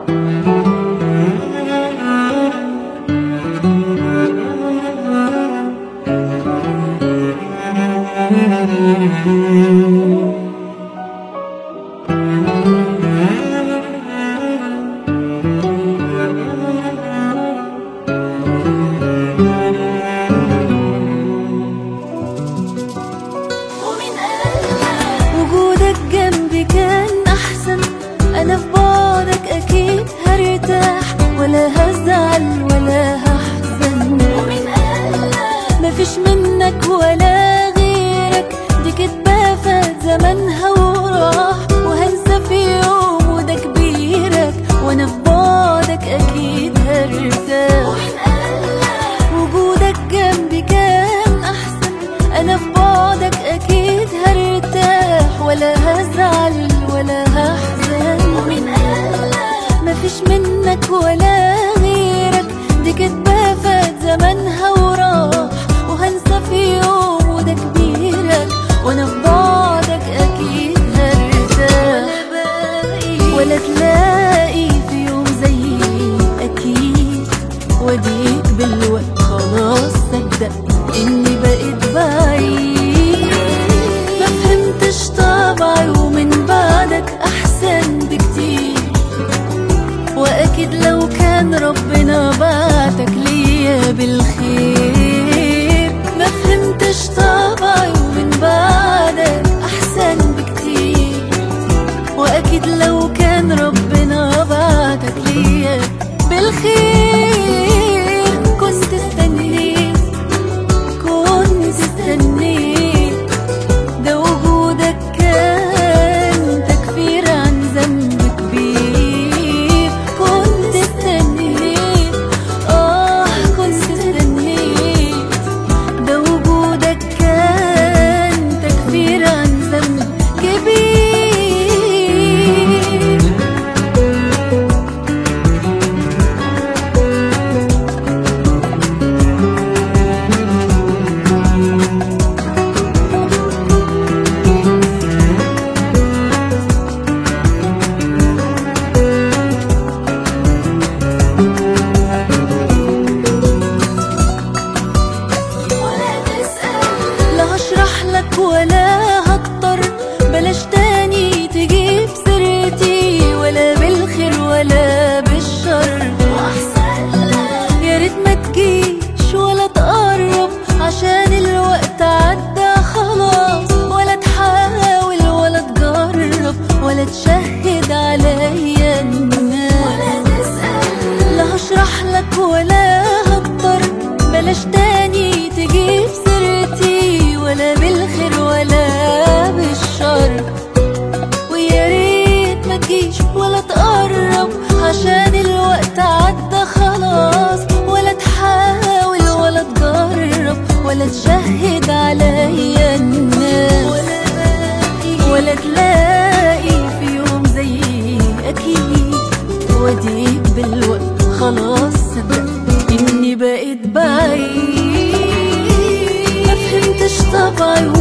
وجودك جنبي كان أحسن. أنا في بعدك أكيد هرتاح، ولا هزعل ولا هحزن. ومين قالك مفيش منك ولا غيرك؟ دي كدبة فات زمانها وراح، وهنسى في يوم وده كبيرك. وأنا في بعدك أكيد هرتاح. ومين قالك وجودك جنبي كان أحسن؟ أنا في بعدك أكيد هرتاح، ولا هزعل ولا هحزن. ومين قالك مفيش منك ولا غيرك؟ دي كدبة فات زمانها وراح، وهنسى في يوم وده كبيرك. وانا في بعدك اكيد هرتاح، ولا تلاقي في يوم زيي اكيد. وديك بالوقت خلاص صدقني اني بقيت بعيد. ما فهمتش طبعي ومن بعدك احسن بكتير، واكيد لو كان ربنا بعتك ليا بالخير. ما فهمتش طبعي ومن بعدك احسن بكتير، واكيد لو كان ربنا بعتك ليا بالخير. كنت استنيت ده وجودك كان تكفير عن ذنب كبير. كنت استنيت ده وجودك كان تكفير عن ذنب كبير. ولا هضطر بلاش تاني تجيب سيرتي، ولا بالخير ولا بالشر. يا ريت ما تجيش ولا تقرب، عشان الوقت عدى خلاص. ولا تحاول ولا تجرب، ولا تشهد عليا الناس، ولا تسأل. لا هشرح لك ولا هضطر بلاش تاني تجيب سيرتي، ولا بالخير ولا بالشر. ويا ريت ما تجيش ولا تقرب، عشان الوقت عدى خلاص. ولا تحاول ولا تجرب، ولا تشهد عليا الناس، ولا تلاقي في يوم زيي اكيد. وديك بالوقت خلاص صدقني اني بقيت بعيد. ما فهمتش طبعي